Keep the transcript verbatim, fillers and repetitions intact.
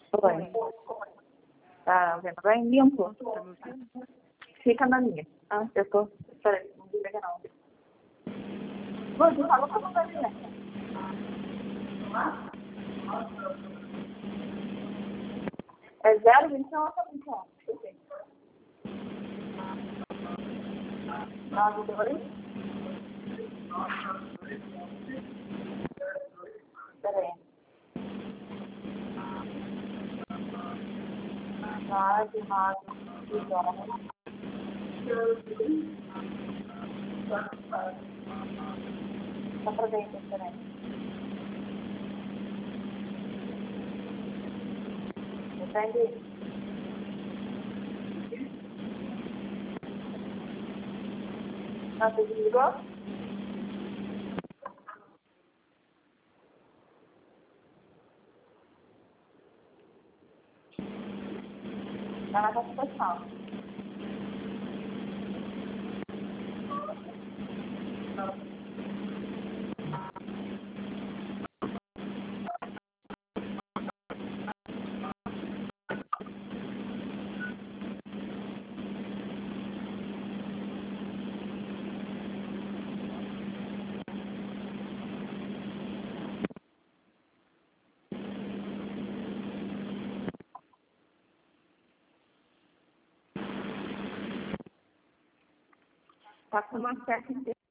Oi. Tá vendo? Vai limpo. Tá me ouvindo? Fica na minha. Ah, eu tô. Peraí, não desliga não. Você falou que eu não vai ver. É zero vinte e um ou vinte e um? Nove, dois. Peraí. Nove, nove, nove. Só pra ver, peraí. Entende? Não, você desligou? Tá na caixa postal. Tá com uma certa